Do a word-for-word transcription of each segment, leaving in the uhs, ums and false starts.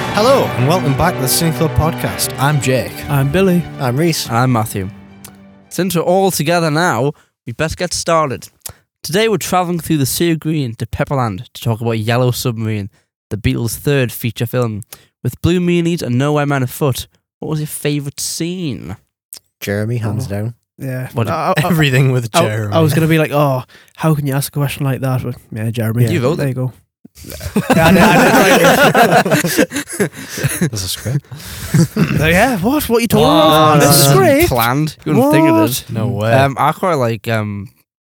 Hello and welcome back to the Cine Club podcast. I'm Jake. I'm Billy. I'm Reese. And I'm Matthew. Since we're all together now, we best get started. Today we're travelling through the Sea of Green to Pepperland to talk about Yellow Submarine, the Beatles' third feature film. With Blue Meanies and Nowhere Man afoot, what was your favourite scene? Jeremy, hands Oh. down. Yeah. What- I, I, Everything with I, Jeremy. I was going to be like, oh, how can you ask a question like that? But yeah, Jeremy. You voted. There you go. Yeah, I did, I did, There's a script. right. Yeah, what? What are you talking Oh, about? no. This is great. Planned. You wouldn't think of it. No way. Um, I quite like, um,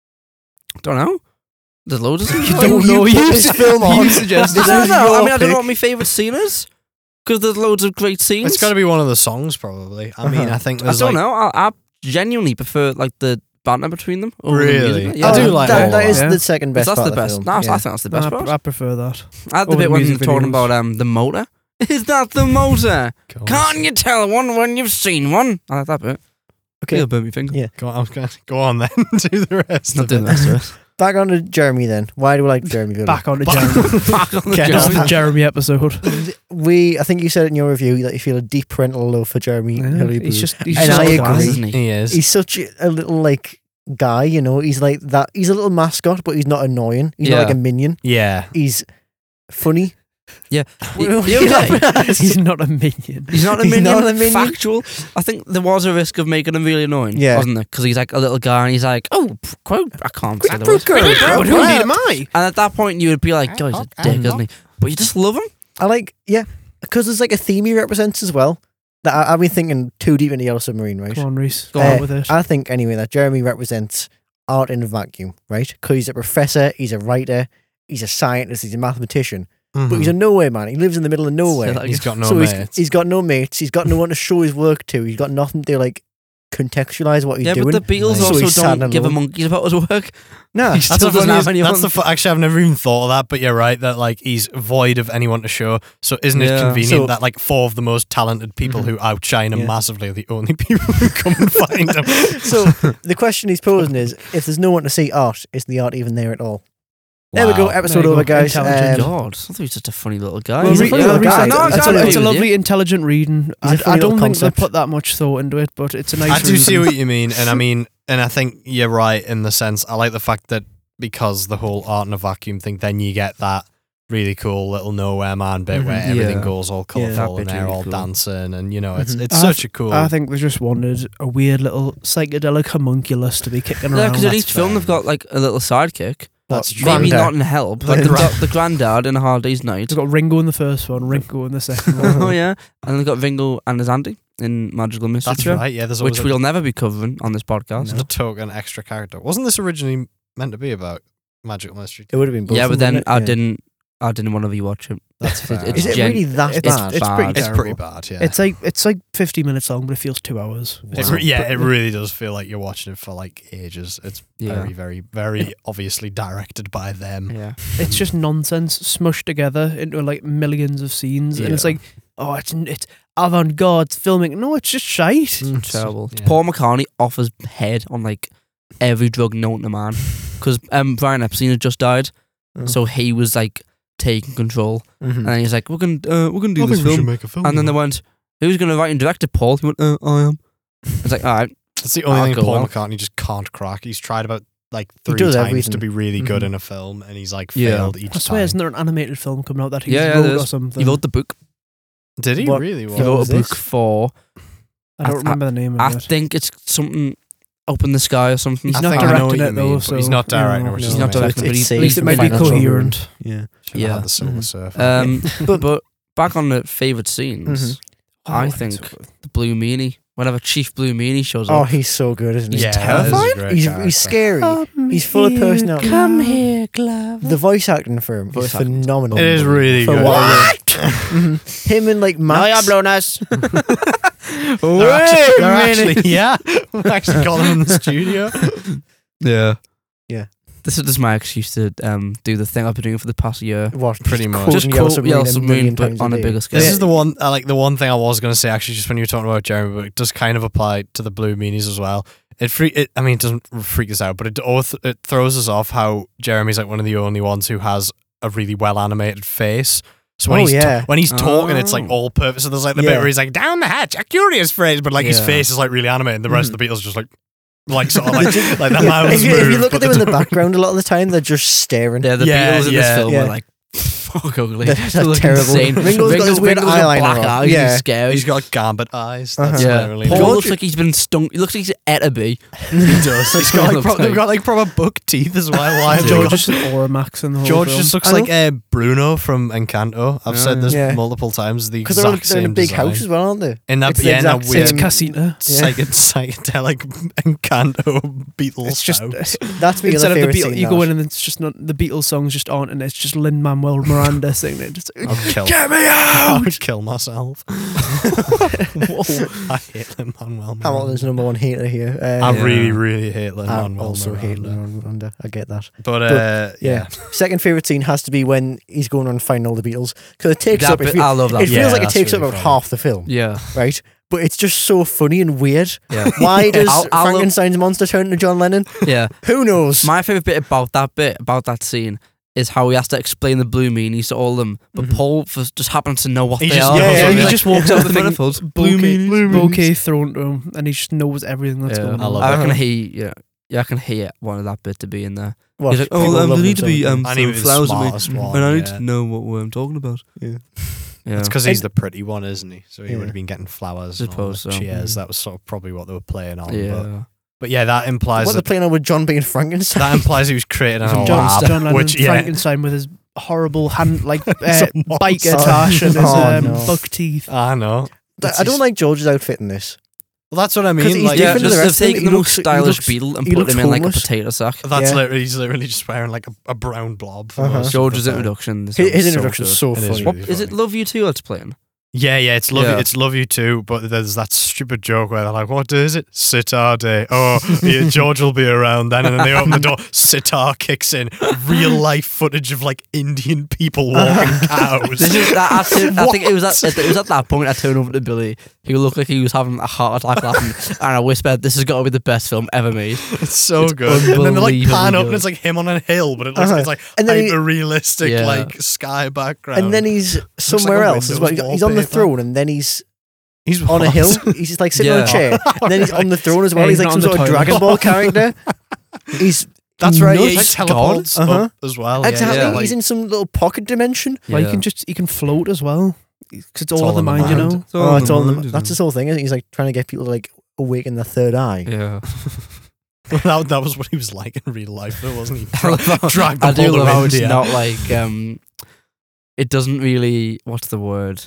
don't know. There's loads of scenes. You don't know. You You, put this film on. you suggested This I don't is know. your I mean, I don't know pick. what my favourite scene is. Because there's loads of great scenes. it's got to be one of the songs, probably. I mean, Uh-huh. I think I there's don't like, know. I, I genuinely preprefer like the banter between them. over the Really? music. I Yeah. do like that, all that is that. the second best That's part the of the best. film. No, I yeah. think that's the best I, part. I prefer that. I had the Over bit the when music they're talking videos. about um the motor. Is that the motor? Go on. Can't you tell one when you've seen one? I like that bit. Okay. You'll burn me finger. Yeah. Go on, I was gonna, go on then. Do the rest Not of doing it. that to us. Back on to Jeremy then. Why do we like Jeremy Billy? Back on to Jeremy. Back on the Get This is job. the Jeremy episode. We, I think you said it in your review that you feel a deep parental love for Jeremy. Yeah, Hilly he's Boo. just, he's And just I a agree. guy. Isn't he? He is. He's such a, a little like guy, you know. He's like that. He's a little mascot, but he's not annoying. He's Yeah. not like a minion. yeah. He's funny. Yeah. Well, You okay? He's not a minion. He's not a He's minion. not a minion. Factual. I think there was a risk of making him really annoying. Yeah. Wasn't there? Because he's like a little guy and he's like, oh, p- quote, I can't say the Quick, words. quick, quick. But who need am I? And at that point, you would be like, God, he's a dick, isn't he? But you just love him. I like, yeah, because there's like a theme he represents as well. That I, I've been thinking too deep into Yellow Submarine, right? Come on, Reese. Go Uh, on with it. I think anyway that Jeremy represents art in a vacuum, right? Because he's a professor, he's a writer, he's a scientist, he's a mathematician, but he's a nowhere man. He lives in the middle of nowhere. Say that He's got no so he's, mates. he's got no mates. He's got no one to show his work to. He's got nothing to like contextualize what he's Yeah, doing. but the Beatles So also he's sad don't and give a alone. monkeys about his work. Nah, He That's still the doesn't have funniest- anyone. That's the fu- actually, I've never even thought of that, but you're right that like he's void of anyone to show. So isn't it Yeah. convenient So- that like four of the most talented people Mhm. who outshine him Yeah. massively are the only people who come and find him? so the question he's posing is: if there's no one to see art, is the art even there at all? There we go. Wow. Episode There you over, go. guys. Intelligent. Um, God, I thought he was just a funny little guy. Well, He's a a funny funny little little guy. guy. No, I It's, can't a, it's a agree with lovely, you. intelligent reading. I, He's a funny I little don't think they concept. put that much thought into it, but it's a nice. I do see reading. what you mean, and I mean, and I think you're right in the sense. I like the fact that because the whole art in a vacuum thing, then you get that really cool little nowhere man bit Mhm. where everything Yeah. goes all Yeah. colourful That and bit's they're really all cool. dancing, and you know, it's Mhm. it's I such a cool. I think they just wanted a weird little psychedelic homunculus to be kicking Yeah, around. because in That's each film fair. they've got like a little sidekick. That's What, true. Maybe Grandad? not in Help, like the, Grandad. do- the granddad in A Hard Day's Night. They've got Ringo in the first one, Ringo in the second one. Oh yeah, and they've got Ringo and his auntie in Magical Mystery That's Show, right. Yeah, there's always which a, we'll never be covering on this podcast. the token extra character. Wasn't this originally meant to be about Magical Mystery? It would have been. Both Yeah, but of them, then wouldn't it? I Yeah. didn't. I didn't want to rewatch it. That's It- fair. it's Is it gen- really that it's, bad? it's pretty bad. It's terrible. pretty bad. Yeah. It's like it's like fifty minutes long, but it feels two hours. It Wow. re- yeah, But- it really does feel like you're watching it for like ages. It's Yeah. very, very, very obviously directed by them. Yeah, It's just nonsense smushed together into like millions of scenes, and it's Yeah. like, oh, it's it's avant-garde filming. No, it's just shite. Mm. terrible. Yeah. Paul McCartney off his head on like every drug known to man, because um, Brian Epstein had just died, Oh. so he was like taking control, Mhm. and then he's like, "We're gonna, uh, we're gonna do I this think we should film," make a film. and then they went, "Who's gonna write and direct it, Paul?" He went, uh, "I am." It's like, all right, That's the only I'll thing go Paul well. McCartney just can't crack. He's tried about like He three does times everything. to be really good Mhm. in a film, and he's like Yeah. failed each I swear, time. isn't there an animated film coming out that he Yeah, yeah, wrote there or is. something? he wrote the book. Did he What really? He film Well, wrote is a book this? for. I don't I- remember the name of I it. think it's something up in the sky or something. He's I not think I know directing what it you though, mean, but so he's not directing, you which know, is He's not amazing. directing, but It's he's, safe At least it for might be financial coherent. Yeah. Should Yeah. have had the Silver Mhm. Surfer. Um, But- but back on the favourite scenes, Mhm. I Oh, think it's- the Blue Meanie. Whenever Chief Blue Meanie shows Oh, up, he's so good, isn't he? yeah, terrifying. that is a great He's character. he's scary. Come He's full of here, personality. Come here, Glove. The voice acting for him Voice is acting. phenomenal. It is really For good. what it is. Mhm. Him and like Max. blowness. They're actually, they're actually yeah, we actually got them in the studio. Yeah, Yeah. This is just my excuse to um do the thing I've been doing for the past year. What? Pretty much. quoting Just Yellow quote Yellow a Submarine, million but times on a day. bigger scale. This Yeah. is the one, uh, like the one thing I was going to say actually, just when you were talking about Jeremy, but it does kind of apply to the Blue Meanies as well. It freak, it, I mean, it doesn't freak us out, but it all th- it throws us off how Jeremy's like one of the only ones who has a really well animated face. So when Oh, he's yeah. ta- when he's talking, it's like Oh. all purpose. So there's like the Yeah. bit where he's like down the hatch, a curious phrase, but like his Yeah. face is like really animated. The rest of the Beatles just like like sort of like Just- like the Yeah, mouths if, you, move. if you look but at them in they the background, a lot of the time they're just staring. Yeah, the Yeah, Beatles in yeah, this film yeah. are like fuck ugly. They're- They they're look terrible. insane. Ringo's got this weird Ringo's got eyeliner black on. eyes. Yeah. He's scary. He's got like gambit eyes. Uh-huh. That's yeah, literally Paul what looks like he's been stung. He looks like he's at a bee. he does. He's got like pro- they've got like proper buck teeth as well. Why have they George got- is just Auramax in the whole George film. just looks I like uh, Bruno from Encanto. I've Yeah, said this yeah. multiple times. The Because they're, exact they're in a same big design. house as well, aren't they? In that, It's the yeah, in that exact weird It's same- Casita. psych- psychedelic Encanto Beatles It's just house. That's my instead other of the favourite Beatles, scene. you go that. in and it's just not the Beatles songs just aren't, and it's just Lin Manuel Miranda singing it. Just, I'll kill. Get me I out! would kill myself. Whoa. I hate Lin Manuel. Hamilton's number one hater here. Uh, I Yeah. really, really hate Lin I Manuel. also hate Miranda. Lin Miranda. I get that. But, uh, Yeah. yeah. Second favourite scene has to be when he's going around finding all the Beatles. Because it takes That up. It, bit- feel- I love that. it bit. Yeah, feels like it that's takes really up about funny. half the film, Yeah, right? But it's just so funny and weird. yeah, Why does I'll- I'll look- Frankenstein's monster turn into John Lennon? yeah. Who knows? My favorite bit about that bit about that scene is how he has to explain the blue meanies to all of them, but Mhm. Paul f- just happens to know what He they just are. knows Yeah, Yeah, what he they just walks out the the thing, manifolds. bouquet, meanies. bouquet thrown to him, and he just knows everything that's Yeah, going I on. love I it. reckon he, yeah, yeah, I can hear wanted that bit to be in there. What, He's like, people oh, um, love we need to them be so um, And he throwing was the flowers at me, smartest one. and I need yeah. to know what I'm talking about. Yeah. Yeah, It's because he's the pretty one, isn't he? So he Yeah. would have been getting flowers and all Suppose the so. cheers. Mhm. That was sort of probably what they were playing on. But, yeah. but yeah, that implies What they're that, playing on with John being Frankenstein? that implies he was creating an From John, lab, John Lennon, which yeah, Frankenstein with his horrible hand, like uh, It's a biker monster. tash and his Oh, um, no. buck teeth. I know. I don't like George's outfit in this. Well, that's what I 'Cause mean. he's Like, Yeah, different to just the they've rest of them. taken He the most looks- he stylish looks- Beatle and he put looks him in like a homeless. potato sack. that's Yeah. literally he's literally just wearing like a, a brown blob. For Uh-huh. most of George's the film. introduction. this His, film his is so introduction's good. so It is funny. really What is it? funny. Love You Too that's playing. Yeah, yeah, it's love Yeah. you, it's love you too. But there's that stupid joke where they're like, "What day is it? Sitar day." Oh, yeah, George will be around then, and then they open the door. Sitar kicks in. Real life footage of like Indian people walking cows. This is that. I, think- I think it was What? at it was at that point I turned over to Billy. He looked like he was having a heart attack laughing, and I whispered, "This has got to be the best film ever made." It's so It's good. And then they like unbelievably pan up, good. and it's like him on a hill, but it looks Uh-huh. it's like And then he- hyper realistic, Yeah. like sky background. And then he's like somewhere a else as well. Windows He's on the wallpaper. throne, and then he's he's on a what? hill. He's just like sitting on Yeah. a chair. And then he's on the throne as well. Yeah, he's he's like not some on the sort of toilet. Dragon Ball character. He's That's right. Yeah, he nuts. teleports God. Uh-huh. up as well. Exactly. Yeah, yeah, He's like- in some little pocket dimension. Well, Yeah. he can just he can float as well because it's all, all in the in the mind, you mind. know. It's all Oh, in it's the all in mind, the, isn't that's it? his whole thing. Isn't it? He's like trying to get people to like awaken their third eye. Yeah. that, that was what he was like in real life, though, wasn't he? I love how- Dragged I up do all the love how way it's India. not like um, it doesn't really. What's the word?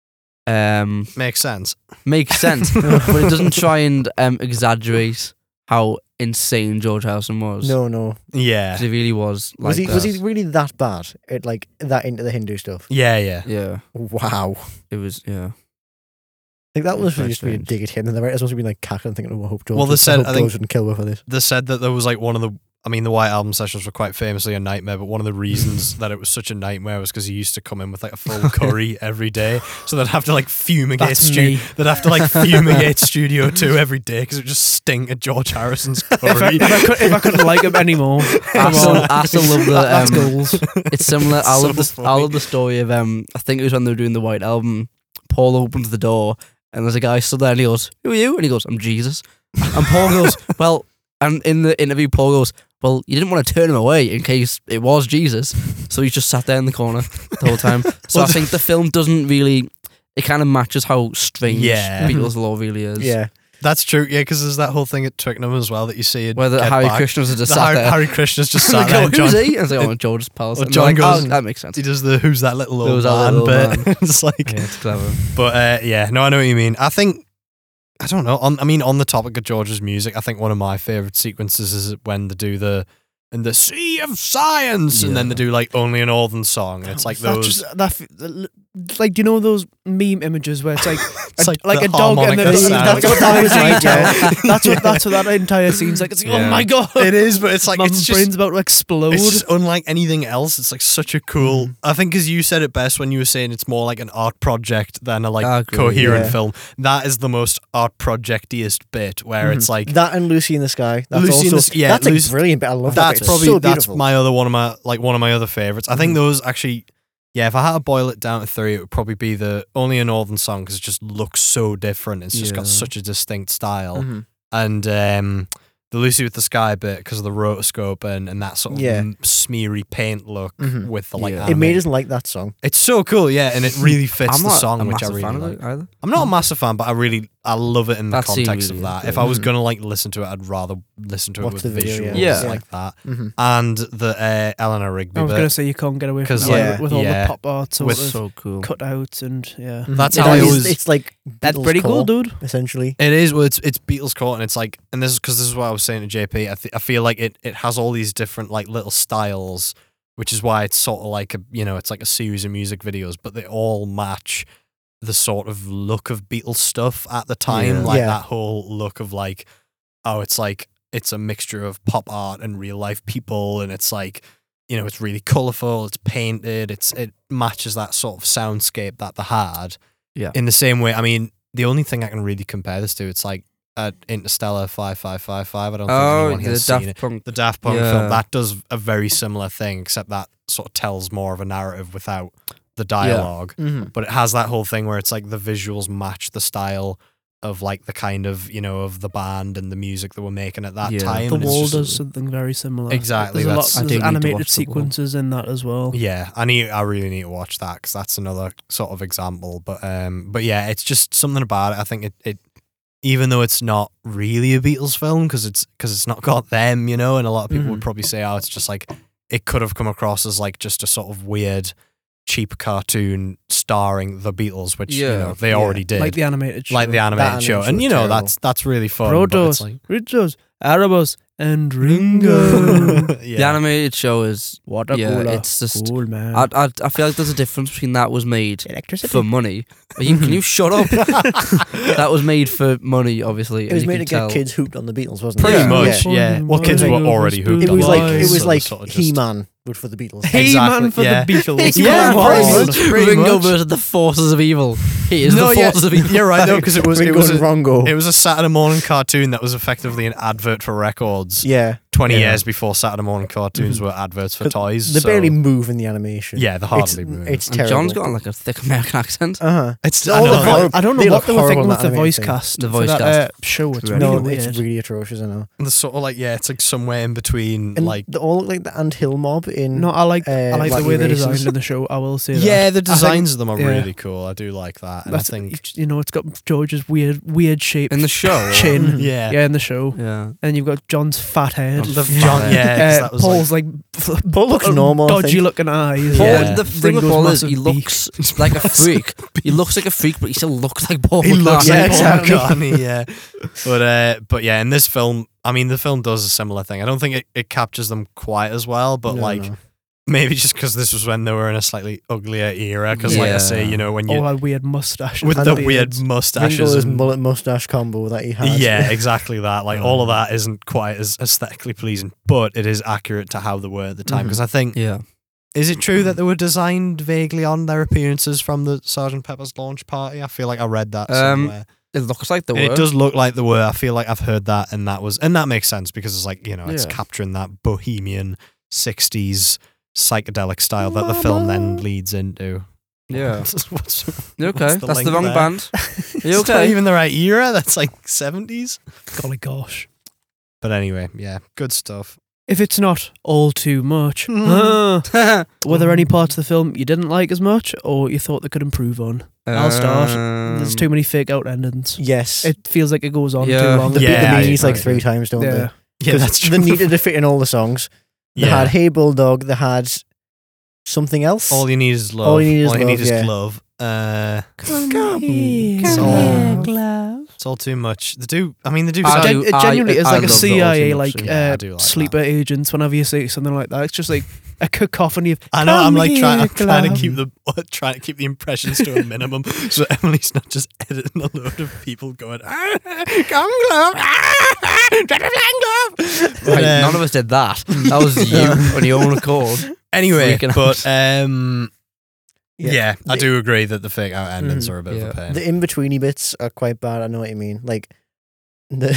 Um, Makes sense. makes sense, but it doesn't try and um exaggerate how insane George Harrison was. No, no. Yeah. 'Cause he really was. Like Was he that. was he really that bad at like that into the Hindu stuff? Yeah, yeah. Yeah, Wow. it was. Yeah. Like that It's was very just be a strange. dig at him, and the writers must have been like cackling, thinking, "Oh, I hope George, Well, they would- said- I hope I think- George wouldn't kill her for this." They said that there was like one of the. I mean, the White Album sessions were quite famously a nightmare, but one of the reasons that it was such a nightmare was because he used to come in with like a full curry every day, so they'd have to like fumigate. That's stu- me. They'd have to like fumigate Studio Two every day because it would just stink at George Harrison's If I, curry. if, I could, if I couldn't like him anymore, I come still, on. I still love the. That- that's um, goals. It's similar. I So love the. I funny. love the story of. Um, I think it was when they were doing the White Album. Paul opens the door and there's a guy stood there and he goes, "Who are you?" And he goes, "I'm Jesus." And Paul goes, "Well," and in the interview, Paul goes, "Well, you didn't want to turn him away in case it was Jesus, so he just sat there in the corner the whole time." So I think the film doesn't really. It kind of matches how strange Yeah. Beatles lore really is. Yeah, That's true, yeah, because there's that whole thing at Twickenham as well that you see. It Whether get Harry back. Krishna's just The sat Harry, there. Harry Krishna's just They sat go, there. and "Who's John, he?" And I say, "Oh, George's pals." Well, And John they're like, goes- "Oh, that makes sense." he does the "Who's that little old Who's that man" little bit. man? It's like, Yeah, it's clever. but uh, yeah, no, I know what you mean. I think I don't know. On, I mean, on the topic of George's music, I think one of my favorite sequences is when they do the in the sea of science, and then they Yeah. do like only a northern song, and it's like That those. just, that, f- like, you know those meme images where it's like, It's a, like like the a dog and harmonica then sound. that's what that is like. Yeah. That's what that's what that entire scene's like. It's like, Yeah. oh my god, It is, but it's like my it's just brain's about to explode. It's just unlike anything else. It's like such a cool. Mm. I think, as you said it best when you were saying it's more like an art project than a like I agree, coherent yeah. film. That is the most art projectiest bit, where it's like that and Lucy in the Sky. That's Lucy in also the S- yeah, that's Lucy- a brilliant bit. I love that. that's bit. probably so that's beautiful. my other one of my like one of my other favorites. I think Mhm. those actually yeah, if I had to boil it down to three, it would probably be the only a Northern Song because it just looks so different. It's just Yeah. got such a distinct style. Mhm. And um, the Lucy with the Sky bit because of the rotoscope and, and that sort of Yeah. m- smeary paint look Mhm. with the like. Yeah. It made anime. us like that song. It's so cool, yeah, and it really fits I'm the not song, a which I massive really fan like. of it either. I'm not a massive fan, but I really I love it in the That scene context really of is that. If good. I was Mhm. gonna like listen to it, I'd rather listen to Watch it with the video, visuals yeah. Yeah. like that. Mm-hmm. And the uh, Eleanor Rigby I was bit. going to say you can't get away from 'Cause, that yeah, with, with all yeah. the pop art sort With of So cool. cutouts and yeah. That's it how I is- always- It's like That's Beatles pretty cool, core, dude. essentially. It is. Well, it's it's Beatles core, and it's like, and this is because this is what I was saying to J P. I th- I feel like it it has all these different like little styles, which is why it's sort of like a you know it's like a series of music videos, but they all match the sort of look of Beatles stuff at the time, Yeah. like Yeah. that whole look of like, oh, it's like it's a mixture of pop art and real life people, and it's like. You know, it's really colourful. It's painted. It's it matches that sort of soundscape that they had. Yeah. In the same way, I mean, the only thing I can really compare this to, it's like uh, Interstellar five five five five. I don't think Oh, anyone here the has seen Daft it. Punk. The Daft Punk Yeah. film that does a very similar thing, except that sort of tells more of a narrative without the dialogue. Mm-hmm. But it has that whole thing where it's like the visuals match the style of like the kind of you know of the band and the music that we're making at that Yeah. time. The and it's Wall just- does something very similar. Exactly, There's a lot. that's- I do There's need to animated watch The Wall. sequences in that as well. Yeah, I need. I really need to watch that because that's another sort of example. But um, but yeah, it's just something about it. I think it, it even though it's not really a Beatles film because it's because it's not got them, you know, and a lot of people would Mhm. probably say, oh, it's just like it could have come across as like just a sort of weird, cheap cartoon starring the Beatles, which you Yeah. know they Yeah. already did, Like the animated show. like the animated That show, animated and show you was know terrible. that's that's really fun. but it's Protos, like, Rizos, Arabos, and Ringo. The yeah. animated show is What a yeah. cooler. It's just Cool, man. I, I I feel like there's a difference between that was made Electricity. for money. Are you, can you shut up? That was made for money, obviously. It was and you made can to get tell. kids hooked on the Beatles, wasn't Pretty it? Yeah. much, Yeah. yeah. Well, kids were Why already was hooked. It on was the like Beatles, it was so like sort of just- He-Man, but for the Beatles. Hey Exactly, man for yeah. the Beatles. Yeah, Come pretty on. much. Pretty Ringo much. versus the forces of evil. He is No, the yeah, forces of evil. you're right though, because it was it Ringo was and a, Rongo. it was a Saturday morning cartoon that was effectively an advert for records. Yeah, Twenty Yeah. years before Saturday morning cartoons Mhm. were adverts for 'Cause toys. they so- barely move in the animation. Yeah, they it's, hardly move. It's And terrible. John's got like a thick American accent. Uh huh. It's all I the know, vo- like, I don't know They what look they were horrible thinking in with that the animated voice thing. cast. The for voice that, cast. Uh, show. It's Right. No, really it's weird. really atrocious. I know. the sort of like yeah, it's like somewhere in between And like they all look like the Ant Hill mob in. No, I like I uh, like the Wacky way they're Races. designed in the show. I will say that. yeah, the I think- designs of them are yeah. really cool. I do like that. And I That's, think you know, it's got George's weird, weird shape In the show. chin. yeah, Yeah, in the show, Yeah. and you've got John's fat head. the Yeah. John yeah, 'cause Uh, that was Paul's like, like, Paul looks normal, I dodgy think. looking eyes. Paul, Yeah. the thing with Ringo's Paul is massive he beak. looks like a freak. He looks like a freak, but he still looks like Paul. he looks Yeah, like exactly. Paul McCartney, yeah. But uh, but yeah, in this film, I mean, the film does a similar thing. I don't think it, it captures them quite as well, but No, like no. maybe just because this was when they were in a slightly uglier era. Because like I say, Yeah. you know, when you All that weird mustache with And the beards. weird mustaches Ringo's and mullet mustache combo that he had. yeah, exactly that. Like all of Mm. that isn't quite as aesthetically pleasing, but it is accurate to how they were at the time. Mhm. Because I think Yeah. is it true that they were designed vaguely on their appearances from the Sergeant Pepper's launch party? I feel like I read that Um, somewhere. It looks like they And were. it does look like they were. I feel like I've heard that, and that was, and that makes sense because it's like you know, it's Yeah. capturing that bohemian sixties psychedelic style that the film then leads into. Yeah. What's, You okay? what's the That's link the wrong there? band. Are you It's not okay? even the right era. That's like seventies. Golly gosh. But anyway, yeah, good stuff. If it's not all too much, Mm. huh, were there any parts of the film you didn't like as much, or you thought they could improve on? I'll start. There's Um, too many fake out endings. Yes. It feels like it goes on Yeah. too long. They Yeah, beat the meanies I like agree. three times, don't yeah. they? Yeah, 'Cause that's true. They needed to fit in all the songs. They yeah. had Hey Bulldog. They had something else. All you need is love. All you need is all you love, need is yeah. glove. Uh, Come here, It's come all- here, it's all too much. They do. I mean, they do. I sound- do- Gen- it genuinely is I like a love the C I A, ultimate like scene. Yeah, I uh, do like sleeper agents. Whenever you say something like that, it's just like a cacophony of. I know. "Come I'm like trying. here, I'm trying to Glove." keep the trying to keep the impressions to a minimum, so Emily's not just editing a load of people going, ah, "Come glove, ah, drop a flying glove." But, Right, um, none of us did that. That was you on your own accord. Anyway, freaking but um, yeah, Yeah. I The- do agree that the fake out endings Mhm. are a bit Yeah. of a pain. The in betweeny bits are quite bad. I know what you mean. Like the,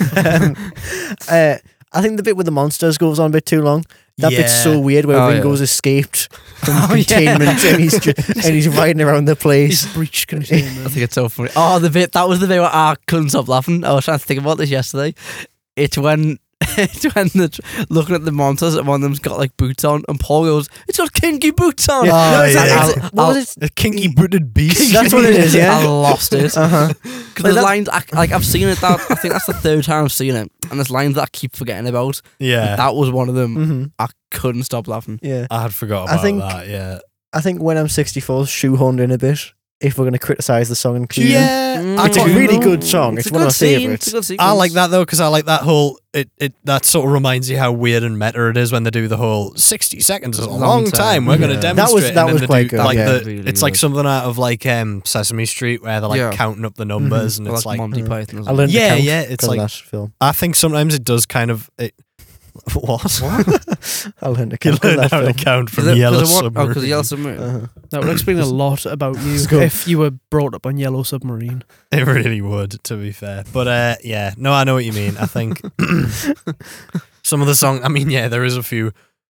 um, uh, I think the bit with the monsters goes on a bit too long. That bit's Yeah. so weird where Oh, Ringo's yeah. escaped from Oh, yeah. containment, and he's ju- and he's riding around the place. He's breached I containment. think it's so funny. Oh, the bit that was the bit where I couldn't stop laughing. I was trying to think about this yesterday. It's when it's when the looking at the monsters and one of them's got like boots on, and Paul goes, "It's got kinky boots on." Yeah. Oh, No, it's- yeah. it's- what was it? A kinky booted beast. That's what it is, yeah. I lost it. Uh huh. Because Like there's that- lines, I, like I've seen it, that I think that's the third time I've seen it, and there's lines that I keep forgetting about. Yeah. That was one of them. hmm I couldn't stop laughing. Yeah. I had forgot I about think- that, yeah. I think when I'm sixty-four, shoehorned in a bit. If we're going to criticize the song and include it. Yeah. Mm. I It's a do really know. good song. It's, a one of good my scene, favourites. It's a good sequence. I like that though because I like that whole it, it that sort of reminds you how weird and meta it is when they do the whole sixty seconds is a Long long, time. time. We're going Yeah. to That demonstrate. was- and that then was they quite do, good, Like yeah. the, Really it's like good. something out of like um, Sesame Street where they're like Yeah. counting up the numbers and Or it's like like Monty Mm. Python. Or I learned Yeah, to count yeah, it's because like- of that film. I think sometimes it does kind of it, what? I learned to You count 'cause of learn that how to film. count from Is it- 'cause Yellow of what- Oh, Submarine. because Yellow Submarine. Uh-huh. That would explain a lot about you Let's go. if you were brought up on Yellow Submarine. It really would, to be fair. But uh, yeah, no, I know what you mean. I think some of the song. I mean, yeah, there is a few.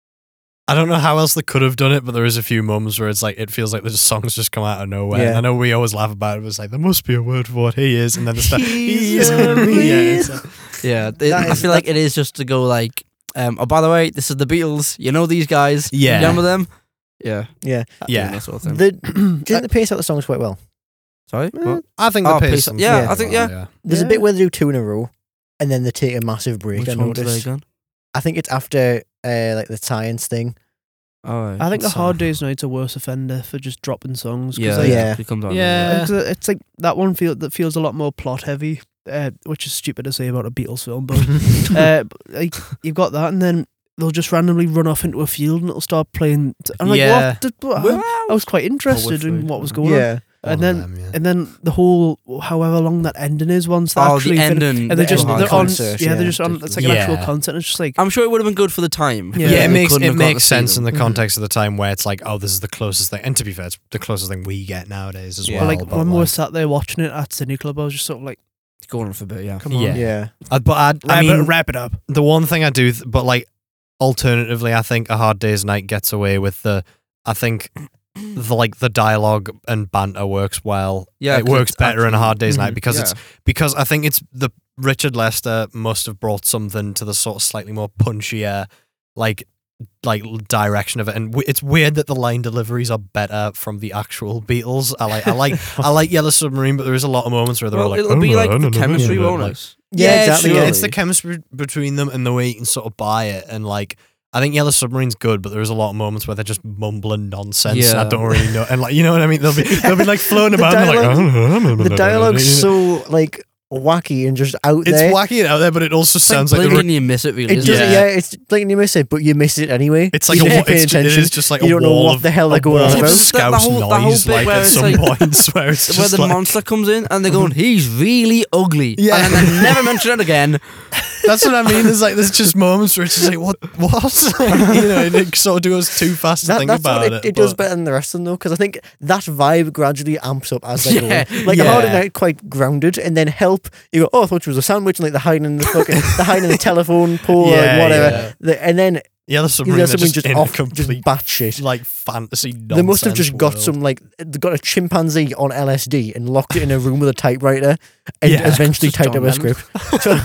I don't know how else they could have done it, but there is a few moments where it's like it feels like the songs just come out of nowhere. Yeah. And I know we always laugh about it, but it's like there must be a word for what he is, and then the stuff. He's yeah, a it's like- Yeah, it- That I is- feel like it is just to go like, um, oh, by the way, this is the Beatles. You know these guys. Yeah. You remember them? Yeah. Yeah. Yeah. That sort of thing. The, didn't they pace out the songs quite well? Sorry? What? I think Oh, the pace. pace- them yeah, pretty I think- well, yeah. There's a Yeah. bit where they do two in a row, and then they take a massive break. Which I one did noticed. they go? I think it's after uh, like the science thing. Oh, I think the So- Hard Day's Night's a worse offender for just dropping songs. 'cause yeah, like, Yeah. It comes on. Yeah. Because it's like that one feel that feels a lot more plot heavy, uh, which is stupid to say about a Beatles film, but uh, like you've got that, and then they'll just randomly run off into a field and it'll start playing. T- I'm like, Yeah. what? Did- what? I, I was quite interested in Poetry. what was going on, Yeah. One and of then them, yeah. and then the whole however long that ending is once that Oh, actually the fin- ending. and they're just the they're on concert, yeah, yeah. they're just on it's like an actual Yeah. concert. It's just like I'm sure it would have been good for the time. Yeah. Yeah, Yeah, it They makes couldn't it have got makes to see sense in them. the context of the time where it's like, oh, this is the closest thing, and to be fair, it's the closest thing we get nowadays as Yeah. well. like but when we were like- sat there watching it at Cine Club, I was just sort of like, It's going on for a bit, yeah. come on, Yeah. Yeah. Uh, but I, I wrap, mean, it, wrap it up. the one thing I do, th- but like alternatively, I think A Hard Day's Night gets away with the. I think the like the dialogue and banter works well. Yeah, it 'cause works it's better in A Hard Day's Mhm. Night because Yeah. it's because I think it's the Richard Lester must have brought something to the sort of slightly more punchier, like like direction of it, and w- it's weird that the line deliveries are better from the actual Beatles. I like I like I like Yellow Submarine, but there is a lot of moments where they're Well, all like, it'll "Oh, be no, like no, the no, no, chemistry, no, no," won't like- it? Yeah, exactly, Sure. yeah. It's the chemistry between them and the way you can sort of buy it, and like I think Yellow Submarine's good, but there's a lot of moments where they're just mumbling nonsense, and I Yeah. don't really know, and like you know what I mean? They'll be they'll be like floating The about, and they're like, dialogue- "Oh, no, no, no, The no, dialogue's no, no, no." so like wacky and just out It's there. wacky out there, but it also It's sounds like like, the blinking, you miss it, really. It isn't doesn't. Yeah. Yeah. It's like you miss it, but you miss it anyway. it's like you a don't wa- pay it's, ju- it attention. is just like You a don't know wall what of, the hell a they're going wall on of about. The- the scouse whole- the whole noise, bit like where at it's some like- points where it's where just the like, monster comes in and they're going, he's really ugly. Yeah. And then they never mention it again. that's what I mean. There's like there's just moments where it's just like what what you know, and it sort of goes too fast to That, think that's about what it. it, it does but- better than the rest of them though, because I think that vibe gradually amps up as they Yeah, go. Like yeah. a Hard Day's Night, quite grounded, and then Help, you go, oh, I thought it was a sandwich, and like the hiding in the fucking, the hiding in the telephone pole, or Yeah, like whatever. yeah. The, and then Yeah, there's something there's just, something just just in off, a just complete batshit. like fantasy. They must have just got world. some like they got a chimpanzee on L S D and locked it in a room with a typewriter, and Yeah. eventually Just typed John up a Lennon. script. So,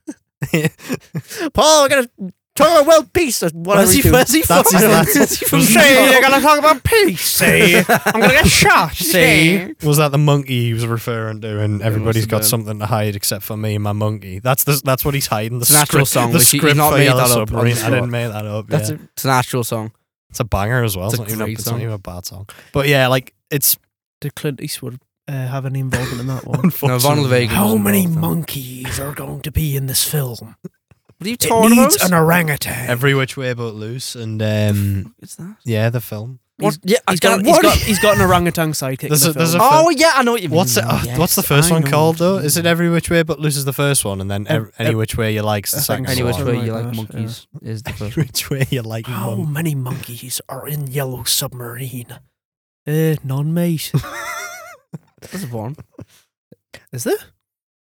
Paul, we're gonna talk about world peace. Or whatever Where's he, do. where's he That's from? his Where's last- he from? Say, you're gonna talk about peace, see? I'm gonna get shot, see? Was that the monkey he was referring to? And everybody's have got been. something to hide except for me and my monkey. That's the, that's what he's hiding. The It's an actual script, song, the which he- he's script not for made Yellow that up on the Submarine. I spot. didn't make that up. That's yeah. a, It's an actual song. It's a banger as well. It's It's, a not even, a, great it's not song. even a bad song. But yeah, like it's Did Clint Eastwood uh, have any involvement in that one? No, unfortunately. Ronald Reagan. How was many involved in it. monkeys are going to be in this film? What are you It talking needs about? an orangutan. Every Which Way But Loose and um, What's that? yeah, the film. What? He's, Yeah, I he's got, can't- he's what? got he's got an orangutan sidekick. There's in a- the there's film. a- Oh yeah, I know what you mean. What's it? oh, Yes, what's the first I one know called what you though? Is it mean. Every Which Way But Loose is the first one, and then Ev- ev- Any ev- Which Way You Like's the I second think Any one. which Something way you like like that, monkeys is the first. Every Which Way You Like How Monkeys. many monkeys are in Yellow Submarine? Uh, none, mate. That's one. Is there?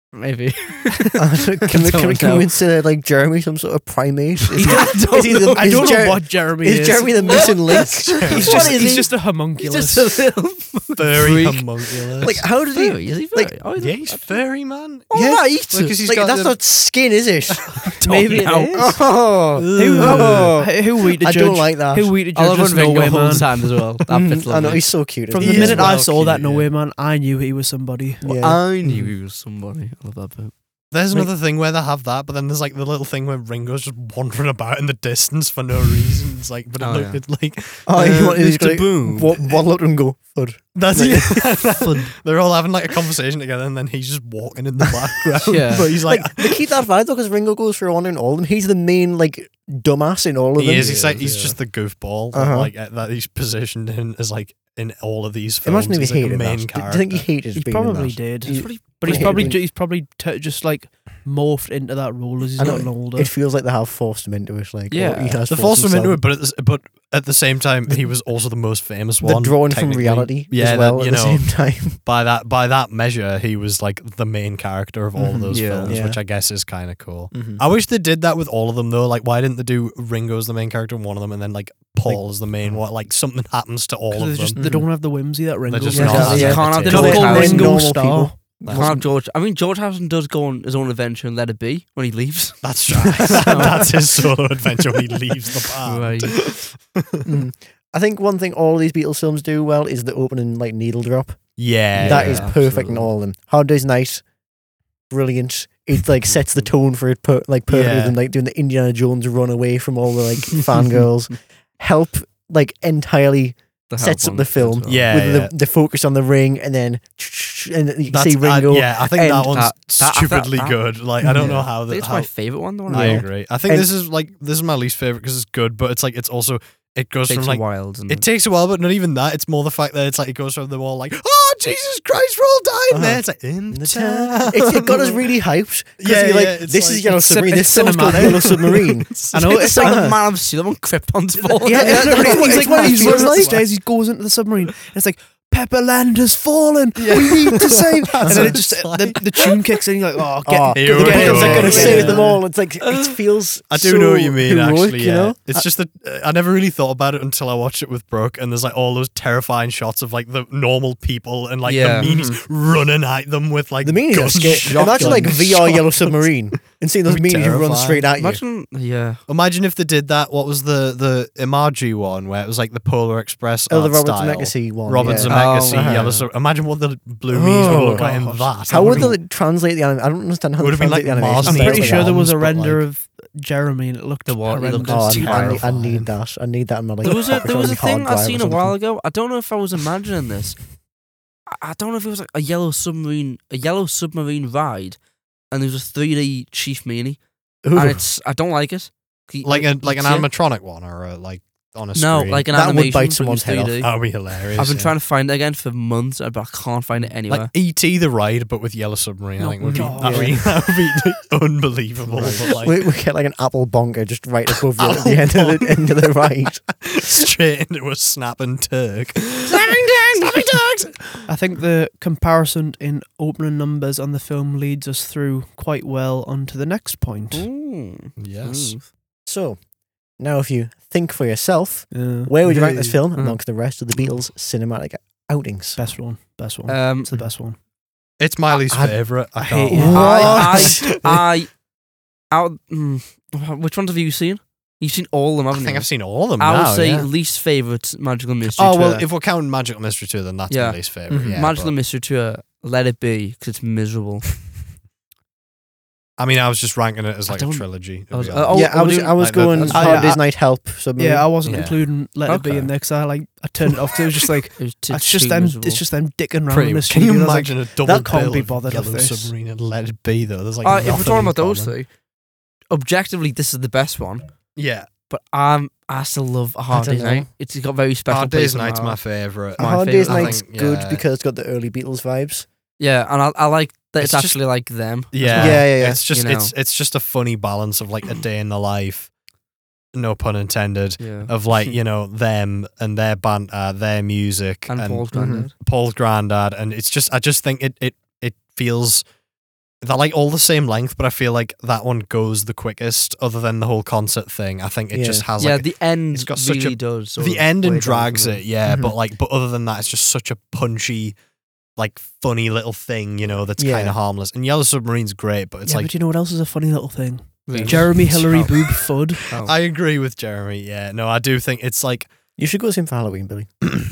Maybe. can, we, can, we, don't can know. we consider like Jeremy some sort of primate? Is he, I don't is he the- know. I is don't Jer- know what Jeremy is is. Jeremy the missing link? He's What just, is he's he? just a He's homunculus. just a little Furry freak. homunculus. Like, how did Furry, he? is he like, furry? Oh, yeah, he's furry, man. All Yeah. right. Because he's Like, got that's the, not skin, is it? Maybe it Talking is. out. Oh, Who, Oh. who, who we to I judge? don't like that. Who we to I love judge when as No Ringo Way Man. holds hand as well. That bit's Mm, I know lovely. he's so cute. From isn't the he? is minute I well saw that cute, No yeah. Way Man, I knew he was somebody. Yeah. I knew he was somebody. I love that bit. There's Like- another thing where they have that, but then there's like the little thing where Ringo's just wandering about in the distance for no reason. It's like, but it Oh, look, yeah. it's like Oh, you Uh, want he's Mister gonna Boom. wa- waddle up and go, Fud. that's Like- it. They're all having like a conversation together, and then he's just walking in the background. Yeah. But he's like, Like, they keep that vibe though, because Ringo goes for wandering all of them. He's the main like dumbass in all of he them. is. He's like, he's yeah. just the goofball. Uh-huh. Like uh, that he's positioned in as like in all of these films. Imagine if he's he like a hated main that. Do character. you think he hated He being in probably that? did. He- Pretty- But he's I hate probably being- ju- he's probably t- just like morphed into that role as he's I know, gotten older. It feels like they have forced him into it. Like, Yeah. or he has They forced him into himself. it, but at the, but at the same time, he was also the most famous They're one. drawing from technically. reality Yeah, as well that, at you the know, same time. by that by that measure, he was like the main character of all Mhm. of those Yeah. films, Yeah. which I guess is kind of cool. Mhm. I wish they did that with all of them though. Like, why didn't they do Ringo as the main character in one of them, and then like Paul as the main one? Like, something happens to all 'Cause of they them. just they don't have the whimsy that Ringo just has. not Yeah, as yeah. Can't have the They're not entertaining. called They're Ringo normal Starr. people. That's, Can't have George. I mean, George Harrison does go on his own adventure and Let It Be when he leaves. that's true. That's his solo adventure when he leaves the band. Right. Mm. I think one thing all of these Beatles films do well is the opening like needle drop. Yeah, That yeah. is perfect in absolutely. all of them. Hard Day's Night, brilliant. It like sets the tone for it, per- like perfectly. Yeah. Than like doing the Indiana Jones run away from all the like fangirls. Help like entirely The sets help up the one film. as well. Yeah. with the, the focus on the ring, and then and you can That's, see Ringo. uh, yeah, I think that and one's that- that- stupidly that- good. Like, I don't Yeah. know how I that. think it's how, my favorite one. The one I I agree. I think And- this is like this is my least favorite because it's good, but it's like it's also it goes takes from a like while. doesn't it takes a while, but not even that. It's more the fact that it's like it goes from them all like, oh Jesus Christ, we're all dying Uh-huh. there. It's like in In the the town. town. It's, it got us really hyped. 'Cause Yeah, you're like, yeah, it's this like- is Yellow it's Submarine. cin- This it's film's called cinematic. Yellow Submarine. I know It's it's like uh-huh. the Man of Steel when Krypton's falling. Yeah, yeah, It's no, like, it's it's like like what when it he's feels running like. upstairs, he goes into the submarine. And it's like Pepperland has fallen. We need to save. and That's then what it just it's the, like. the tune kicks in. You're like, oh, get, Oh, Here the we Beatles go. are going to Yeah. save them all. It's like it feels. I do so know what you mean, heroic, actually. You Yeah, know? it's just that uh, I never really thought about it until I watched it with Brooke, and there's like all those terrifying shots of like the normal people and like Yeah. the meanies running at them with like The meanies are guns, scary. Imagine like shotguns, V R Yellow shotguns. Submarine and seeing those Would be meanies run terrifying. straight at you. Imagine, yeah. Imagine if they did that. What was the the Imaji one where it was like the Polar Express Oh, the art Robert style? Zemeckis one. Robert yeah. Zemeckis, Oh, uh-huh. Yellow Sub- Imagine what the blue meanies would Oh, look like in gosh. that. How That would would've they translate the anime? I don't understand how It they would've been translate like the animation. Mars I'm Style pretty like sure there was a arms, but, render like- of Jeremy and it looked The what? It horrendous. looked Oh, I, I, terrifying. need, I need that. I need that in my like. There was a pocket there was a on my hard thing I drive or seen a something. while ago. I don't know if I was imagining this. I, I don't know if it was like a yellow submarine, a yellow submarine ride, and there was a three D Chief Meanie, Ooh. and it's I don't like it. You- like a you like an see it? animatronic one or a, like on a No, screen. like an That would animation. bite but it someone's was head off. three D. that would be hilarious. I've been yeah. trying to find it again for months, but I can't find it anywhere. Like E T the ride, but with Yellow Submarine. I No, think would be no. that, would be, that would be unbelievable. But like we, we get like an apple bonker just right above you at the end of the end of the ride. straight into a snapping Turk. Snapping Turks, snapping Turks. I think the comparison in opening numbers on the film leads us through quite well onto the next point. Ooh, Yes. smooth. So now, if you think for yourself, Yeah. where would you rank this Hey. film Mm. amongst the rest of the Beatles' cinematic outings? Best one. Best one. Um, It's the best one. It's my least I- favorite. I, I can't hate it. lie. What? I, I, out. Mm, which ones have you seen? You've seen all of them, I haven't think you? I've seen all of them I now. would say yeah. least favorite Magical Mystery Oh Tour. well, if we're counting Magical Mystery Tour, then that's Yeah. my least favorite. Mhm. Yeah, Magical but- Mystery Tour, Let It Be, because it's miserable. I mean, I was just ranking it as I like a don't- trilogy. to I was- be uh, honest. oh, yeah, I we're was doing- I was like the- going that's- Hard I- Day's I- Night Help. Submarine. Yeah, I wasn't Yeah. including Let It Be Okay. in there because I like I turned it off. 'Cause it was just like It was, it's it's just too them. miserable. It's just them dicking around Pretty in the much. Can you studio. I was like, imagine a double that can't bill be of bothered with Yellow this. Submarine and Let It Be though? There's like Uh, if we're nothing talking in about those common. three, objectively, this is the best one. Yeah, But um, I still love A Hard don't Day's know. Night. It's got very special. Hard place Day's in my Night's heart. my favorite. A my Hard Day's favourite. Night's I think, good yeah. because it's got the early Beatles vibes. Yeah, and I, I like that it's, It's just- actually like them. as Yeah, well. Yeah, yeah, yeah. It's just You know. it's it's just a funny balance of like a day in the life, no pun intended, Yeah. of like you know them and their banter, their music, And Paul's granddad. Paul's granddad, and it's just I just think it it it feels they're like all the same length, but I feel like that one goes the quickest. Other than the whole concert thing, I think it Yeah. just has yeah, like the end it's got such really a- does. sort the of end weigh and down drags the- it, yeah. Mhm. But like, but other than that, it's just such a punchy, like funny little thing, you know, that's Yeah. kind of harmless. And Yellow Submarine's great, but it's yeah, like but you know what else is a funny little thing? Really. Jeremy Hillary Oh. Boob Fudd. Oh. I agree with Jeremy. Yeah, no, I do think it's like You should go see him for Halloween, Billy.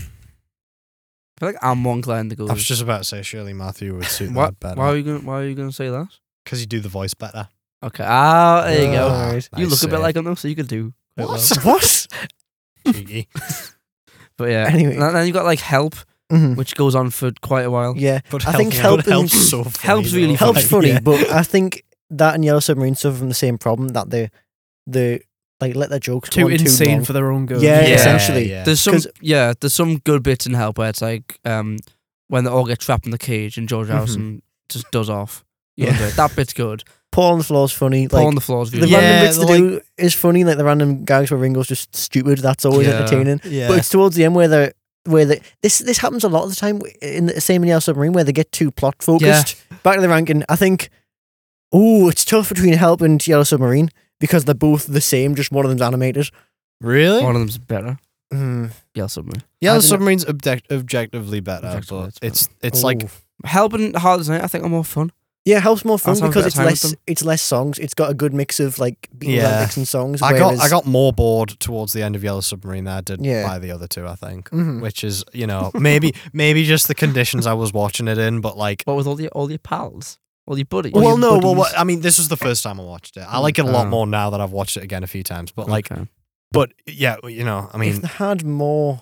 I feel like I'm more inclined to go. I was just about to say Shirley Matthew would suit Why, that better why are you gonna Why are you gonna say that? because you do the voice better. Okay. Ah, there you go. Ah, right. You Nice look a bit save. like him though, so you could do. quite well. What? What? Cheeky. But yeah. Anyway. And then you got like Help, Mhm. which goes on for quite a while. Yeah, But I help, think help but helps and- so funny, Help's really though. funny. helps funny, Yeah. but I think that and Yellow Submarine suffer from the same problem that they, they like let their jokes Too go on insane too long. for their own good. Yeah, Yeah, essentially. yeah. There's some 'Cause- yeah, there's some good bits in Help where it's like um when they all get trapped in the cage and George Mhm. Harrison just does off. You Yeah. know, that bit's good. Paul on the floor is funny. Paul Like on the floor is the really Yeah, random bits the, they do is funny. Like the random gags where Ringo's just stupid. That's always Yeah. entertaining. Yeah. But it's towards the end where they where they this this happens a lot of the time in the same in Yellow Submarine where they get too plot focused. Back to the ranking, I think. Oh, it's tough between Help and Yellow Submarine because they're both the same. Just one of them's animated. really? one of them's better. Mm. Yeah, Submarine. Yellow I don't know. Submarine's object- objectively better, Objectively, but it's it's it's like Ooh. Help and Hardest Night I think are more fun. Yeah, Help's more fun I'll have a because bit it's of time with less them. it's less songs. It's got a good mix of like Beatles Yeah. antics and songs. I got whereas- I got more bored towards the end of Yellow Submarine than I did Yeah. by the other two. I think, Mhm. which is you know maybe maybe just the conditions I was watching it in, but like. What with all your all your pals? All your buddies? All Well, your no. Well, buddies. what, I mean, this was the first time I watched it. I like it a lot Oh. more now that I've watched it again a few times. But like, Okay. but yeah, you know, I if mean, they had more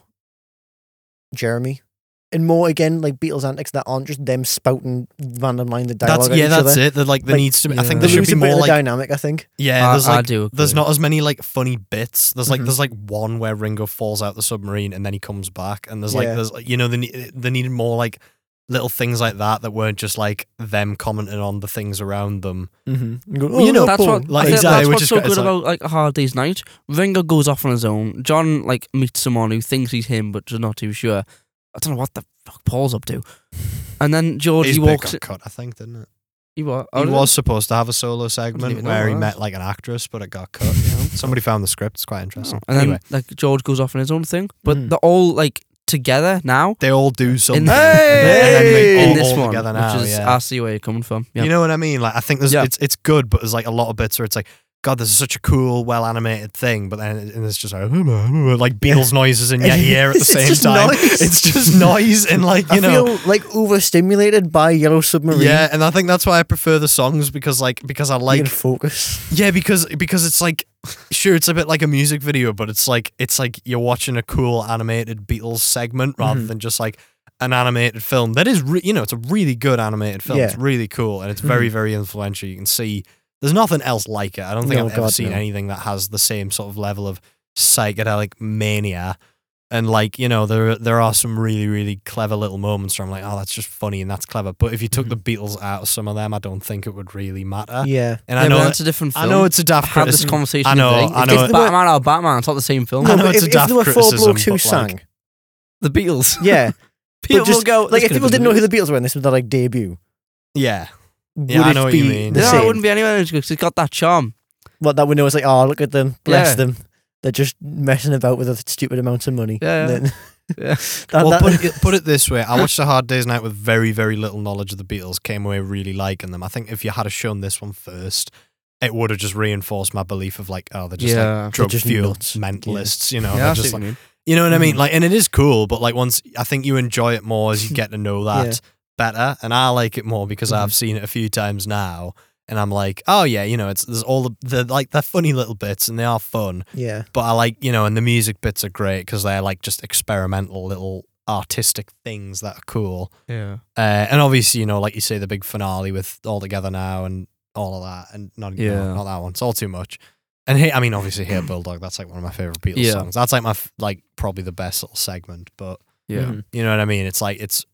Jeremy and more again like Beatles antics that aren't just them spouting random lines of dialogue that's at yeah, each that's other. it. That like there Like, needs to. be I yeah. think They there should lose be a bit of more the like dynamic. I think. yeah. I, There's I like do. there's agree. not as many like funny bits. There's like Mhm. there's like one where Ringo falls out the submarine and then he comes back, and there's like Yeah. there's like, you know they need they needed more like little things like that that weren't just like them commenting on the things around them. Mm-hmm. Go, Well, you know, that's what like, I think exactly, that's which what's is so great. good It's like- about like A Hard Day's Night. Ringo goes off on his own. John like meets someone who thinks he's him but just not too sure. I don't know what the fuck Paul's up to. And then George His he bit walks. got cut, I think, didn't it? He what? He was supposed to have a solo segment even know where he that. met like an actress, but it got cut. You know? Somebody found the script. It's quite interesting. And anyway, then like George goes off on his own thing, but Mm. they're all like together now. they all do something. In, and then they in all, this all one, together now, which is yeah. I see where you're coming from. Yeah. You know what I mean? Like I think there's Yeah. it's it's good, but there's like a lot of bits where it's like, God, this is such a cool, well animated thing, but then it, and it's just like, like Beatles noises in your ear at the It's same just time. noise. It's just noise and like you I know. feel like overstimulated by Yellow Submarine. Yeah, and I think that's why I prefer the songs because like because I You like can focus. yeah because because it's like sure it's a bit like a music video, but it's like it's like you're watching a cool animated Beatles segment rather Mhm. than just like an animated film that is re- you know it's a really good animated film. Yeah. It's really cool and it's very very influential. You can see there's nothing else like it. I don't think No, I've ever God, seen no. anything that has the same sort of level of psychedelic mania. And like you know, there there are some really really clever little moments where I'm like, oh, that's just funny and that's clever. But if you took the Beatles out of some of them, I don't think it would really matter. Yeah. And Yeah, I know but that, that's a different film. I know it's a daft I had this criticism. conversation I know, today. I If know it's it- Batman or Batman, it's not the same film. I No, know but it's if, a if daft there were four criticism, blokes who but, like- sang, The Beatles. yeah. People but just, will go. like "This if could people have been didn't know the who the Beatles were and this was their like debut, Yeah, would Yeah, I it know what be you mean. the No, same? it wouldn't be anywhere because it's got that charm. What that we know is like, oh, look at them, bless Yeah. them. They're just messing about with a stupid amounts of money. Yeah, yeah. And then- Yeah. that- well, that- put it, put it this way: I watched A Hard Day's Night with very, very little knowledge of the Beatles. Came away really liking them. I think if you had shown this one first, it would have just reinforced my belief of like, oh, they're just Yeah. like drug just fueled nuts. mentalists. You know, Yeah, they're I see just what like, you mean. you know what I mean? Mhm. Like, and it is cool, but like once I think you enjoy it more as you get to know that Yeah. better, and I like it more because Mhm. I've seen it a few times now. And I'm like, oh yeah, you know, it's there's all the, the like they're funny little bits and they are fun. yeah. But I like, you know, and the music bits are great because they're like just experimental little artistic things that are cool. Yeah. Uh, and obviously, you know, like you say, the big finale with All Together Now and all of that, and not, yeah. Yeah. not that one. It's all too much. And hey, I mean, obviously, Hey Bulldog, that's like one of my favorite Beatles Yeah. songs. That's like my f- like probably the best little segment. But Yeah. Mhm. you know what I mean? It's like it's.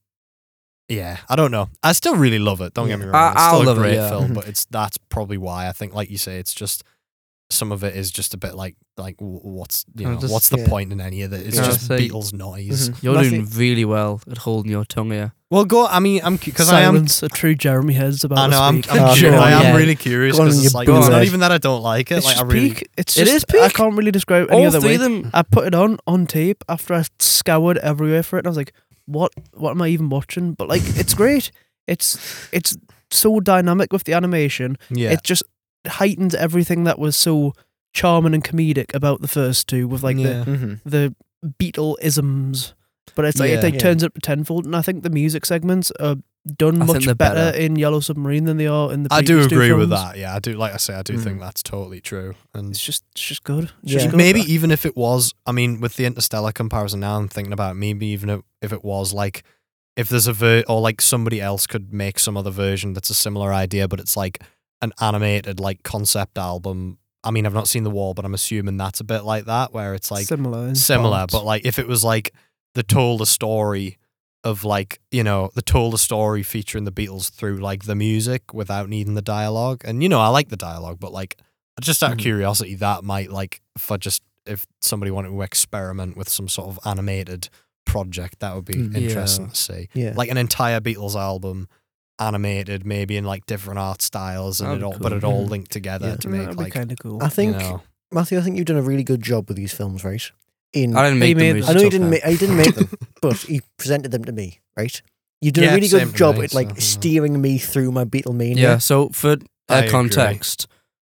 Yeah, I don't know. I still really love it. Don't get me Yeah. wrong. I- It's still I'll a love it, great yeah. film, Mhm. but it's that's probably why I think, like you say, it's just some of it is just a bit like like w- what's you I'm know just- what's the yeah. point in any of it? It's Yeah. just Say- Beatles noise. Mhm. You're Matthew- doing really well at holding your tongue here. Well, go. I mean, I'm because I am. Silence, a true Jeremy Heads about I know. to I'm. speak. I'm Oh, cu- go on, I am yeah. really curious Go on, because you it's like boo it's not head. even that I don't like it. It's like I just really. peak. It's It just, is I peak. can't really describe it any All other three way. of them. I put it on on tape after I scoured everywhere for it, and I was like, "What? What am I even watching?" But like, it's great. It's it's so dynamic with the animation. Yeah. It just heightens everything that was so charming and comedic about the first two with like Yeah. Mhm. the the Beatle isms. But it's like Yeah. it like Yeah. turns it tenfold, and I think the music segments are done I think much they're better, better. in Yellow Submarine than they are in the. I do previous two agree with films. that. Yeah, I do. Like I say, I do Mm. think that's totally true. And It's just it's just good. It's Yeah. just good. maybe even if it was, I mean, with the Interstellar comparison now, I'm thinking about maybe even if, if it was like, if there's a ver or like somebody else could make some other version that's a similar idea, but it's like an animated like concept album. I mean, I've not seen The Wall, but I'm assuming that's a bit like that, where it's like similar, in similar, parts. but like if it was like the told a story of like, you know, the told a story featuring the Beatles through like the music without needing the dialogue. And you know, I like the dialogue, but like just out of Mhm. curiosity, that might like for just if somebody wanted to experiment with some sort of animated project, that would be Mm. interesting Yeah. to see. Yeah. Like an entire Beatles album animated, maybe in like different art styles, and That'd it be all but cool. it all Mhm. linked together Yeah. to Mm, make that'd be like kind of cool. I think you know. Matthew, I think you've done a really good job with these films, right? In I didn't They make made them. them. I know you it's didn't. okay. Ma- I didn't make them, but he presented them to me, right? You've done Yeah, a really same good to job me, at like so, yeah. steering me through my Beatlemania. Yeah, so for I uh, agree. context,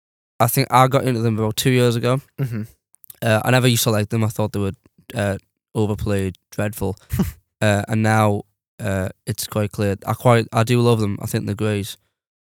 I think I got into them about two years ago. Mm-hmm. Uh, I never used to like them. I thought they were uh, overplayed, dreadful. uh, and now uh, it's quite clear. I quite, I do love them. I think they're great.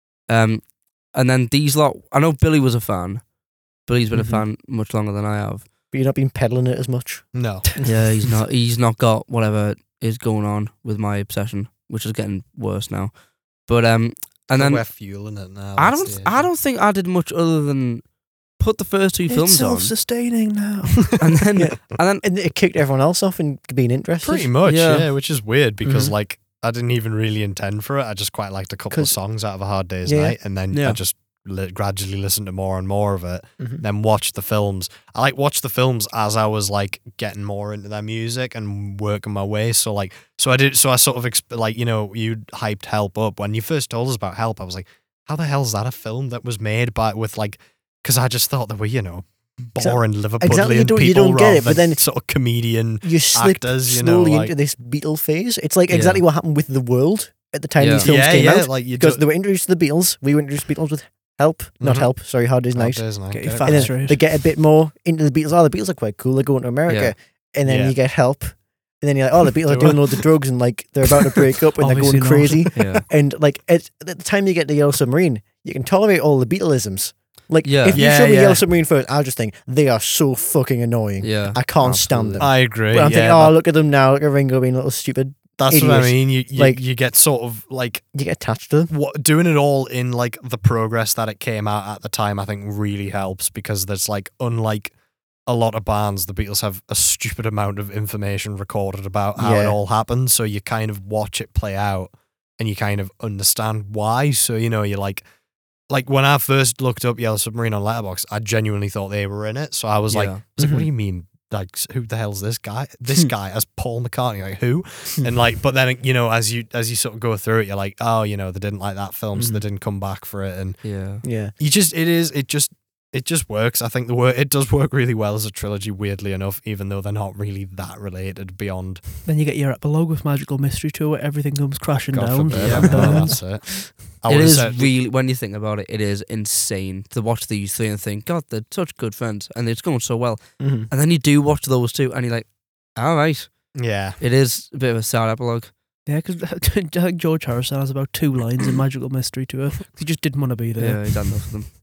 Um, and then these lot, I know Billy was a fan. Billy's been Mhm. a fan much longer than I have. But you've not been peddling it as much. No. Yeah, he's not. He's not got whatever is going on with my obsession, which is getting worse now. But um, and So then we're fueling it now. I that's don't. the I don't think I did much other than put the first two It's films on, self-sustaining now. and then Yeah. and then And it kicked everyone else off in being interested. Pretty much, Yeah. yeah. Which is weird because Mhm. like I didn't even really intend for it. I just quite liked a couple of 'Cause- songs out of A Hard Day's Yeah. Night, and then Yeah. I just li- gradually listened to more and more of it. Mhm. Then watched the films. I like watched the films as I was like getting more into their music and working my way. So like, so I did. So I sort of exp- like you know you hyped Help up when you first told us about Help. I was like, how the hell is that a film that was made by with like? Because I just thought they were you know boring Liverpudlian exactly, you don't- you people don't get rather it, but than then- sort of comedian. You slip Actors, you know, slowly like- into this Beatle phase. It's like Yeah. exactly what happened with The World at the time Yeah. these films yeah, came yeah, out. like you Because do- they were introduced to the Beatles. We were introduced to the Beatles with Help, not Mhm. Help. Sorry, Hard Day's Hard Night. Day's Night, Get get your it? facts And then straight. they get a bit more into the Beatles. Oh, the Beatles are quite cool. They're going to America. And then Yeah. you get Help. And then you're like, oh, the Beatles are Do doing it. loads of drugs and like they're about to break up and they're Obviously going not. crazy. yeah, And like at, at the time you get the Yellow Submarine, you can tolerate all the Beatleisms. Like Yeah. if you Yeah, show me yeah. Yellow Submarine first, I'll just think they are so fucking annoying. yeah. I can't stand absolutely. them. I agree. But I'm yeah, thinking, oh, that- look at them now. Look at Ringo being a little stupid. that's what I idiots. mean. You, you Like- you get sort of like You get attached to them. what doing it all in like the progress that it came out at the time. I think really helps because there's like unlike a lot of bands, the Beatles have a stupid amount of information recorded about how it Yeah. all happened. So you kind of watch it play out and you kind of understand why. So you know you're like. Like when I first looked up Yellow Submarine on Letterboxd, I genuinely thought they were in it. So I was like, I Yeah. was like, what Mhm. do you mean? Like, s- who the hell's this guy? This guy as Paul McCartney? Like who? And like, but then you know, as you as you sort of go through it, you're like, oh, you know, they didn't like that film, so they Mhm. didn't come back for it. And Yeah. Yeah. you just, it is, it just, it just works. I think the work, it does work really well as a trilogy. Weirdly enough, even though they're not really that related beyond. Then you get your epilogue with Magical Mystery Tour where everything comes crashing God down. forbid. Yeah. I know, Done. that's it. I It would've is said- really, when you think about it, it is insane to watch these three and think, God, they're such good friends and it's going so well. Mhm. And then you do watch those two and you're like, all right. yeah. It is a bit of a sad epilogue. Yeah, because I think George Harrison has about two lines in Magical Mystery Tour. He just didn't want to be there. Yeah, he's had enough of them.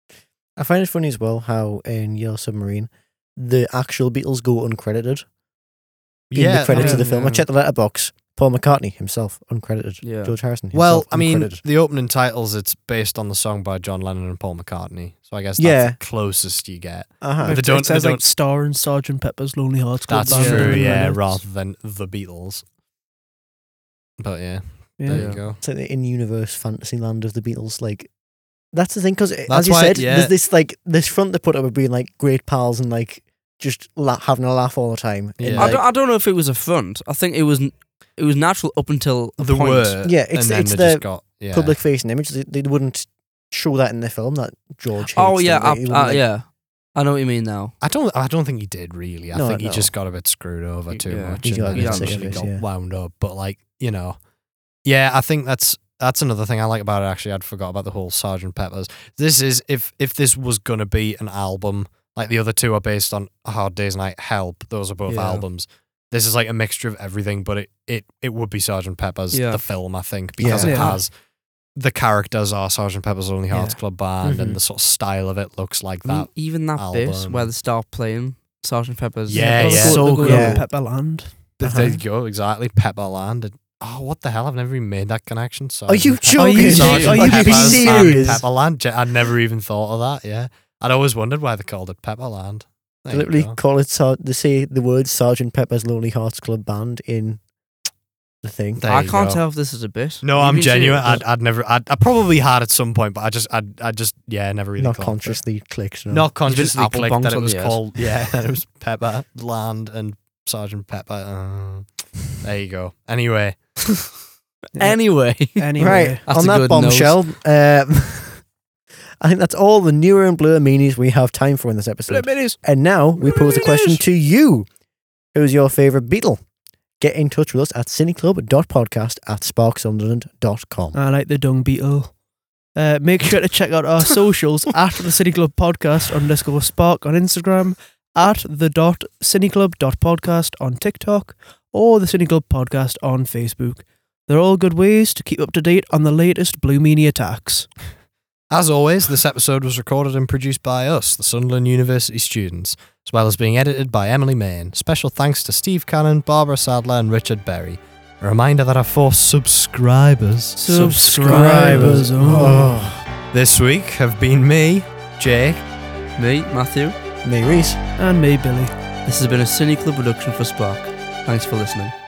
I find it funny as well how in Yellow Submarine, the actual Beatles go uncredited in Yeah, the credits yeah, of the film. I yeah. checked the letterbox. Paul McCartney himself, uncredited. Yeah. George Harrison himself, Well, I mean, uncredited. the opening titles, it's based on the song by John Lennon and Paul McCartney. So I guess that's Yeah. the closest you get. Uh-huh. But they It, don't- it says they like don't- star and Sergeant Pepper's Lonely Hearts Club That's Band Yeah. true, in the yeah, credits. rather than the Beatles. But yeah, Yeah. there Yeah. you go. It's like the in-universe fantasy land of the Beatles. Like, That's the thing, because as That's you why- said, yeah. there's this like this front they put up of being like great pals and like just la- having a laugh all the time. And, Yeah. I like, don't. I don't know if it was a front. I think it was. It was natural up until a The point. word. Yeah, it's- and then it's they the just got, yeah. public facing image. They, they wouldn't show that in the film that George. Hates Oh yeah, them. Like, I, he wouldn't, uh, like- yeah. I know what you mean now. I don't. I don't think he did really. I No, think he no. just got a bit screwed over too Yeah. much, He and got a then bit sick of eventually it, got yeah. wound up. But like you know, yeah, I think that's that's another thing I like about it. Actually, I'd forgot about the whole Sergeant Pepper's. This is if if this was gonna be an album, like the other two are based on A Hard Day's Night, Help. Those are both Yeah. albums. This is like a mixture of everything, but it it, it would be Sergeant Pepper's Yeah. the film, I think, because Yeah. it Yeah. has. The characters are Sergeant Pepper's Lonely Hearts Yeah. Club Band, Mhm. and the sort of style of it looks like I mean, that. even that bit album. where they start playing Sergeant Pepper's. Yeah, They'll yeah. go- So they'll go good. down Yeah. Pepperland. There Uh-huh. you go, exactly. Pepperland. And, oh, what the hell? I've never even made that connection. Are you Sergeant Pepper- joking? Are you- Sergeant are you being Pepper's and serious? Pepperland. Ge- I'd never even thought of that. Yeah, I'd always wondered why they called it Pepperland. There They you literally go. call it. Sar- they say the word Sergeant Pepper's Lonely Hearts Club Band in the thing. There I you can't go. tell if this is a bit. No, Are you I'm being genuine. serious? I'd, I'd never. I'd, I probably had at some point, but I just, I, I just, yeah, never really. Not clocked it. consciously clicked. No. Not consciously apple clicked bonked that it on was the head. called. Yeah, that it was Pepperland and Sergeant Pepper. Uh, there you go. Anyway, Anyway, Anyway, Right, That's on a that good bombshell, um, I think that's all the newer and blur minis we have time for in this episode. And now we pose a question to you. Who's your favourite Beatle? Get in touch with us at cineclub.podcast at sparksunderland dot com. I like the dung beetle. Uh, make sure to check out our socials at the City Club Podcast underscore Spark on Instagram, at the dot cineclub dot podcast on TikTok, or the City Club Podcast on Facebook. They're all good ways to keep up to date on the latest Blue Meanie attacks. as always, this episode was recorded and produced by us, the Sunderland University students, as well as being edited by Emily Main. Special thanks to Steve Cannon, Barbara Sadler, and Richard Berry. A reminder that our four subscribers, Subscribers, Oh, this week have been me, Jake, me, Matthew. me, Reese. And me, Billy. This has been a Cine Club production for Spark. Thanks for listening.